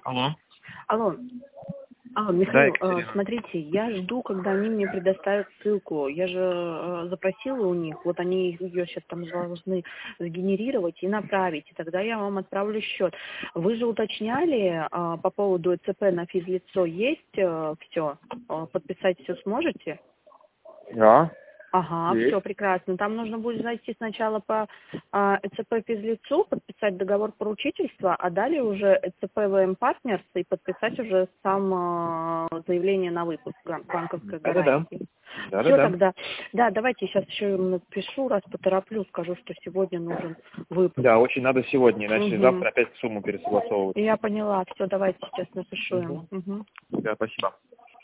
Алло. Алло, Да, Михаил, Екатерина. смотрите, я жду, когда они мне предоставят ссылку. Я же запросила у них, вот они ее сейчас там должны сгенерировать и направить, и тогда я вам отправлю счет. Вы же уточняли по поводу ЭЦП на физлицо есть все? Подписать все сможете? Да, Ага, все есть. прекрасно. Там нужно будет зайти сначала по ЭЦП физлицу, подписать договор поручительства, а далее уже ЭЦП ВМ Партнерс и подписать уже сам заявление на выпуск банковской Да-да-да. гарантии. Все Да-да-да. тогда. Да, давайте сейчас еще им напишу, раз потороплю, скажу, что сегодня нужен выпуск. Да, очень надо сегодня, иначе Угу. завтра опять сумму пересогласовывать. Я поняла. Все, давайте сейчас напишу им. Угу. Угу. Да, спасибо.